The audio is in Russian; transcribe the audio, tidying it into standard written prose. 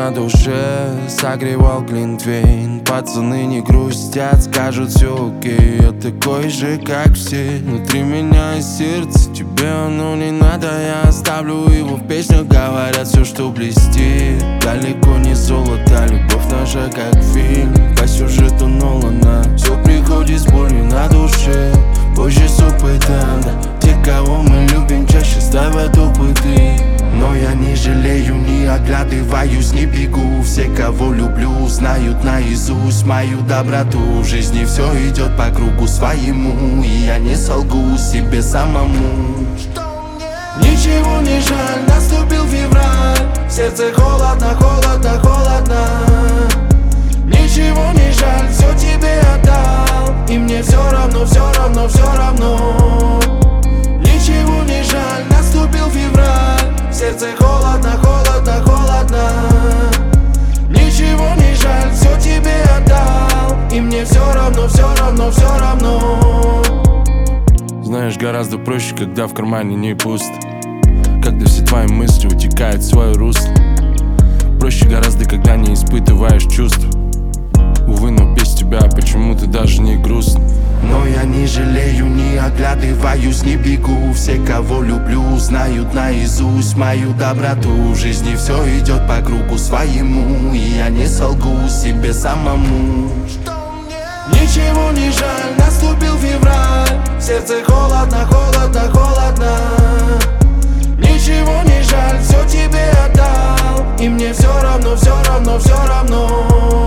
на душе, согревал глинтвейн. Пацаны не грустят, скажут все окей. Я такой же, как все, внутри меня и сердце. Тебе оно не надо, я оставлю его в песнях. Говорят все, что блестит, далеко не золото. Любовь наша, как фильм, по сюжету Нолана. Все приходит с болью на душе, позже с опытом, да. Те, кого мы любим, чаще ставят опыты. Но я не жалею, не оглядываюсь, не бегу. Все, кого люблю, знают наизусть мою доброту. В жизни все идет по кругу своему, и я не солгу себе самому. Ничего не жаль, наступил февраль. В сердце холодно, холодно, холодно. Ничего не жаль, все тебе отдал, и мне все равно, все равно, все равно. Ничего не жаль, наступил февраль. В сердце холодно, холодно, холодно. Ничего не жаль, все тебе отдал, и мне все равно, все равно, все равно. Знаешь, гораздо проще, когда в кармане не пусто, когда все твои мысли утекают в свое русло. Проще гораздо, когда не испытываешь чувств. Увы, но без тебя почему-то даже не грустно. Но я не жалею, не оглядываюсь, не бегу. Все, кого люблю, знают наизусть мою доброту. В жизни все идет по кругу своему, и я не солгу себе самому. Ничего не жаль, наступил февраль. В сердце холодно, холодно, холодно. Ничего не жаль, все тебе отдал, и мне все равно, все равно, все равно.